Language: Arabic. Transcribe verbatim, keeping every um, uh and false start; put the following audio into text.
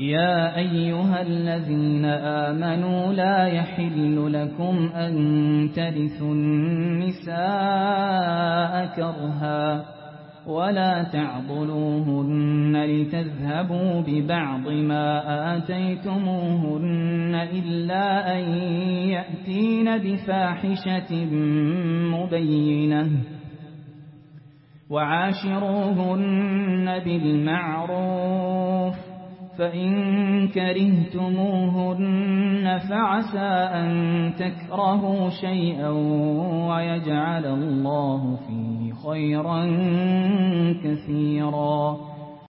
يا أيها الذين آمنوا لا يحل لكم أن ترثوا النساء كرها ولا تعضلوهن لتذهبوا ببعض ما آتيتموهن إلا أن يأتين بفاحشة مبينة وعاشروهن بالمعروف فإن كرهتموهن فعسى أن تكرهوا شيئا ويجعل الله فيه خيرا كثيرا.